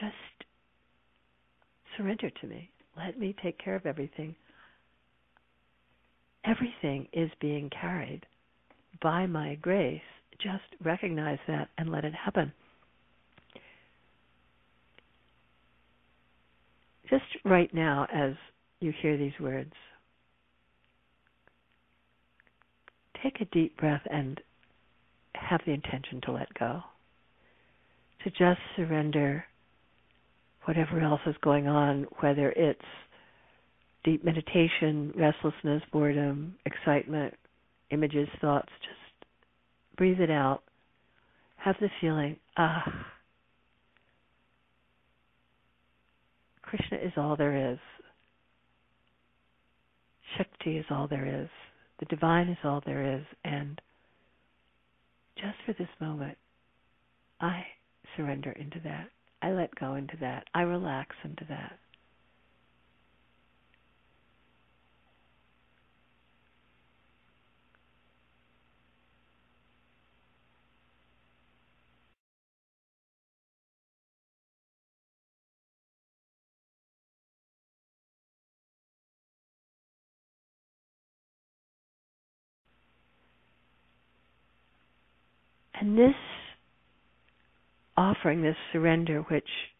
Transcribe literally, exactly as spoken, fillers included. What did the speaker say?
just surrender to me. Let me take care of everything. Everything is being carried by my grace. Just recognize that and let it happen. Just right now, as you hear these words, take a deep breath and have the intention to let go. To just surrender whatever else is going on, whether it's deep meditation, restlessness, boredom, excitement, images, thoughts. Just breathe it out. Have the feeling, ah, Krishna is all there is. Shakti is all there is. The divine is all there is. And just for this moment, I surrender into that. I let go into that. I relax into that. And this offering, this surrender, which